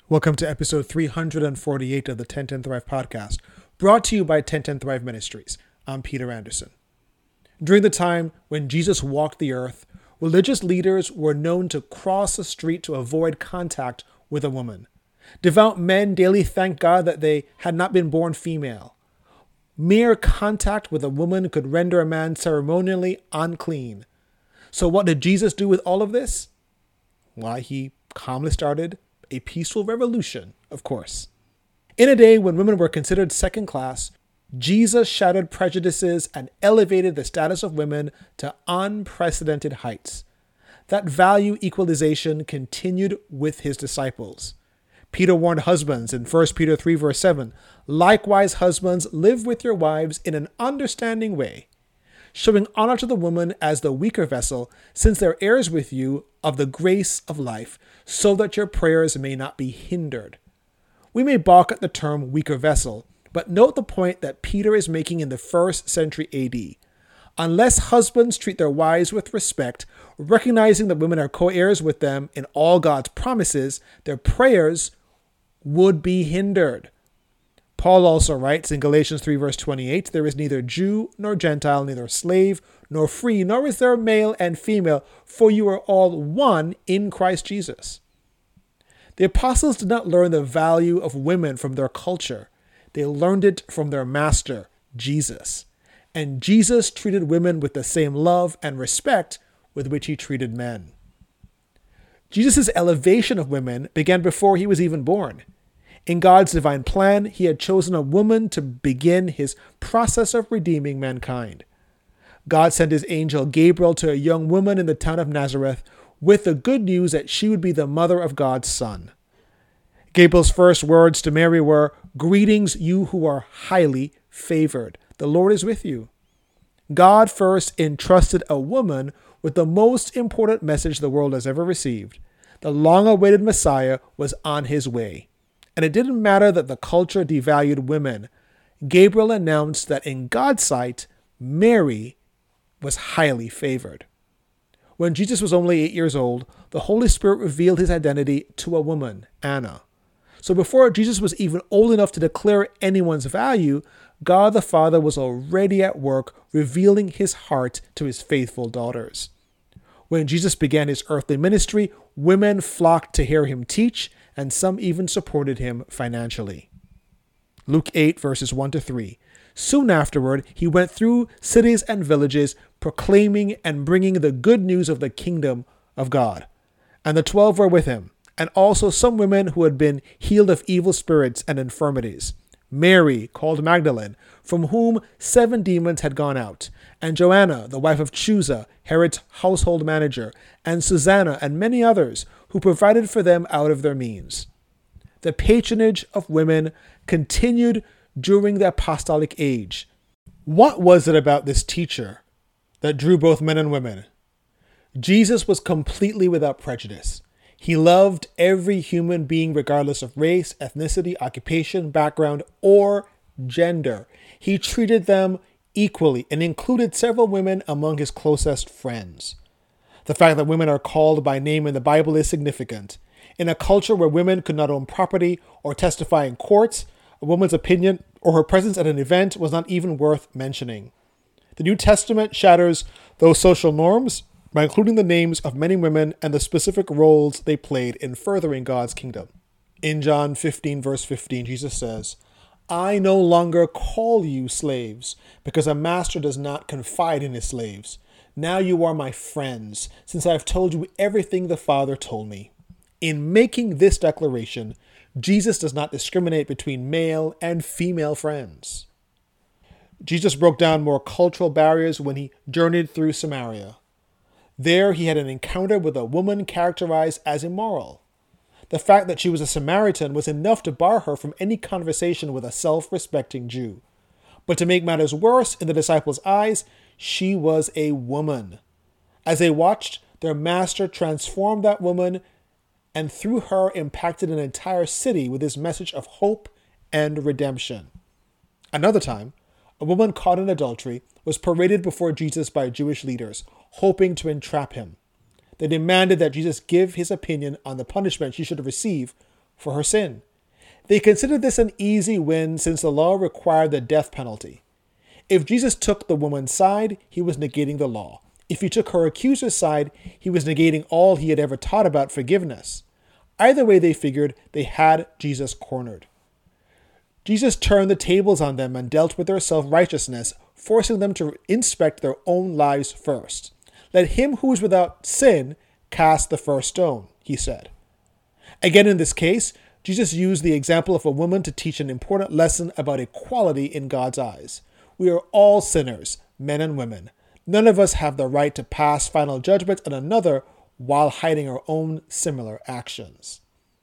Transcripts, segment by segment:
Welcome to episode 348 of the 1010 Thrive podcast, brought to you by 1010 Thrive Ministries. I'm Peter Anderson. During the time when Jesus walked the earth, religious leaders were known to cross the street to avoid contact with a woman. Devout men daily thanked God that they had not been born female. Mere contact with a woman could render a man ceremonially unclean. So what did Jesus do with all of this? Why, he calmly started a peaceful revolution, of course. In a day when women were considered second class, Jesus shattered prejudices and elevated the status of women to unprecedented heights. That value equalization continued with his disciples. Peter warned husbands in 1 Peter 3 verse 7, "Likewise, husbands, live with your wives in an understanding way, showing honor to the woman as the weaker vessel, since they're heirs with you of the grace of life, so that your prayers may not be hindered." We may balk at the term weaker vessel, but note the point that Peter is making in the 1st century AD. Unless husbands treat their wives with respect, recognizing that women are co-heirs with them in all God's promises, their prayers would be hindered. Paul also writes in Galatians 3 verse 28, "There is neither Jew nor Gentile, neither slave nor free, nor is there male and female, for you are all one in Christ Jesus." The apostles did not learn the value of women from their culture. They learned it from their master, Jesus. And Jesus treated women with the same love and respect with which he treated men. Jesus' elevation of women began before he was even born. In God's divine plan, he had chosen a woman to begin his process of redeeming mankind. God sent his angel Gabriel to a young woman in the town of Nazareth with the good news that she would be the mother of God's son. Gabriel's first words to Mary were, "Greetings, you who are highly favored. The Lord is with you." God first entrusted a woman with the most important message the world has ever received. The long-awaited Messiah was on his way. And it didn't matter that the culture devalued women. Gabriel announced that in God's sight, Mary was highly favored. When Jesus was only 8 years old, the Holy Spirit revealed his identity to a woman, Anna. So before Jesus was even old enough to declare anyone's value, God the Father was already at work revealing his heart to his faithful daughters. When Jesus began his earthly ministry, women flocked to hear him teach, and some even supported him financially. Luke 8 verses 1 to 3. Soon afterward, he went through cities and villages, proclaiming and bringing the good news of the kingdom of God. And the 12 were with him, and also some women who had been healed of evil spirits and infirmities. Mary, called Magdalene, from whom 7 demons had gone out, and Joanna, the wife of Chuza, Herod's household manager, and Susanna, and many others who provided for them out of their means. The patronage of women continued during the apostolic age. What was it about this teacher that drew both men and women? Jesus was completely without prejudice. He loved every human being regardless of race, ethnicity, occupation, background, or gender. He treated them equally and included several women among his closest friends. The fact that women are called by name in the Bible is significant. In a culture where women could not own property or testify in courts, a woman's opinion or her presence at an event was not even worth mentioning. The New Testament shatters those social norms by including the names of many women and the specific roles they played in furthering God's kingdom. In John 15 verse 15, Jesus says, "I no longer call you slaves, because a master does not confide in his slaves. Now you are my friends, since I have told you everything the Father told me." In making this declaration, Jesus does not discriminate between male and female friends. Jesus broke down more cultural barriers when he journeyed through Samaria. There he had an encounter with a woman characterized as immoral. The fact that she was a Samaritan was enough to bar her from any conversation with a self-respecting Jew. But to make matters worse, in the disciples' eyes, she was a woman. As they watched, their master transformed that woman and through her impacted an entire city with his message of hope and redemption. Another time, a woman caught in adultery was paraded before Jesus by Jewish leaders, hoping to entrap him. They demanded that Jesus give his opinion on the punishment she should receive for her sin. They considered this an easy win since the law required the death penalty. If Jesus took the woman's side, he was negating the law. If he took her accuser's side, he was negating all he had ever taught about forgiveness. Either way, they figured they had Jesus cornered. Jesus turned the tables on them and dealt with their self-righteousness, forcing them to inspect their own lives first. Let him who is without sin cast the first stone, he said. Again, in this case, Jesus used the example of a woman to teach an important lesson about equality in God's eyes. We are all sinners, men and women. None of us have the right to pass final judgment on another while hiding our own similar actions.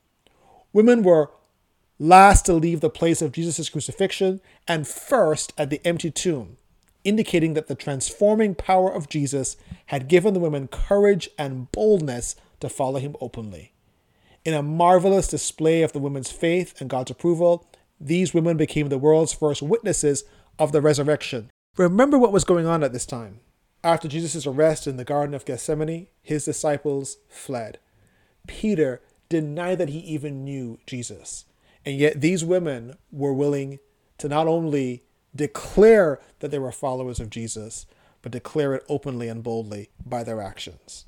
Women were last to leave the place of Jesus' crucifixion and first at the empty tomb, indicating that the transforming power of Jesus had given the women courage and boldness to follow him openly. In a marvelous display of the women's faith and God's approval, these women became the world's first witnesses of the resurrection. Remember what was going on at this time. After Jesus' arrest in the Garden of Gethsemane, his disciples fled. Peter denied that he even knew Jesus. And yet these women were willing to not only declare that they were followers of Jesus, but declare it openly and boldly by their actions.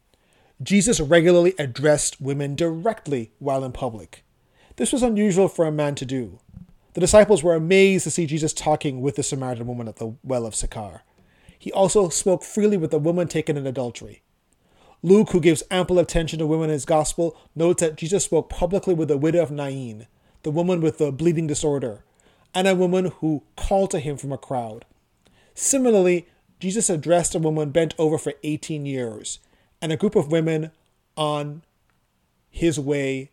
Jesus regularly addressed women directly while in public. This was unusual for a man to do. The disciples were amazed to see Jesus talking with the Samaritan woman at the well of Sychar. He also spoke freely with the woman taken in adultery. Luke, who gives ample attention to women in his gospel, notes that Jesus spoke publicly with the widow of Nain, the woman with the bleeding disorder, and a woman who called to him from a crowd. Similarly, Jesus addressed a woman bent over for 18 years and a group of women on his way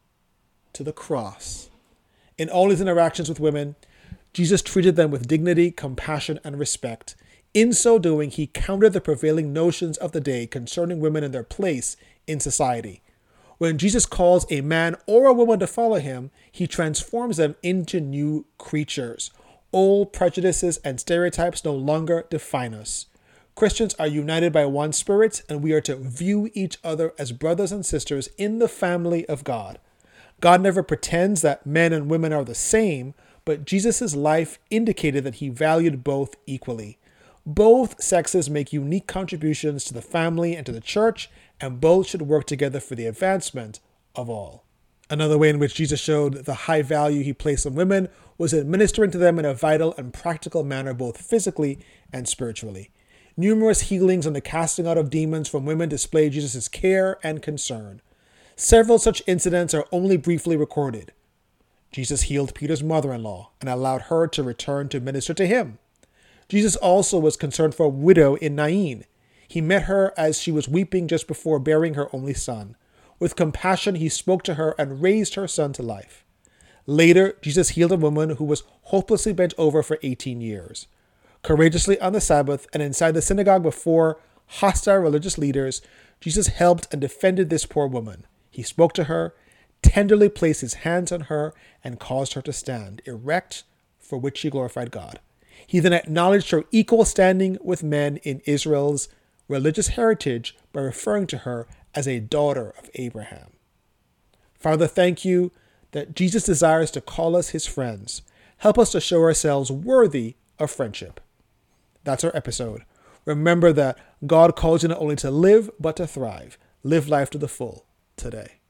to the cross. In all his interactions with women, Jesus treated them with dignity, compassion, and respect. In so doing, he countered the prevailing notions of the day concerning women and their place in society. When Jesus calls a man or a woman to follow him, he transforms them into new creatures. Old prejudices and stereotypes no longer define us. Christians are united by one spirit, and we are to view each other as brothers and sisters in the family of God. God never pretends that men and women are the same, but Jesus' life indicated that he valued both equally. Both sexes make unique contributions to the family and to the church, and both should work together for the advancement of all. Another way in which Jesus showed the high value he placed on women was administering to them in a vital and practical manner, both physically and spiritually. Numerous healings and the casting out of demons from women display Jesus' care and concern. Several such incidents are only briefly recorded. Jesus healed Peter's mother-in-law and allowed her to return to minister to him. Jesus also was concerned for a widow in Nain. He met her as she was weeping just before burying her only son. With compassion, he spoke to her and raised her son to life. Later, Jesus healed a woman who was hopelessly bent over for 18 years. Courageously on the Sabbath and inside the synagogue before hostile religious leaders, Jesus helped and defended this poor woman. He spoke to her, tenderly placed his hands on her, and caused her to stand erect, for which she glorified God. He then acknowledged her equal standing with men in Israel's religious heritage by referring to her as a daughter of Abraham. Father, thank you that Jesus desires to call us his friends. Help us to show ourselves worthy of friendship. That's our episode. Remember that God calls you not only to live, but to thrive. Live life to the full today.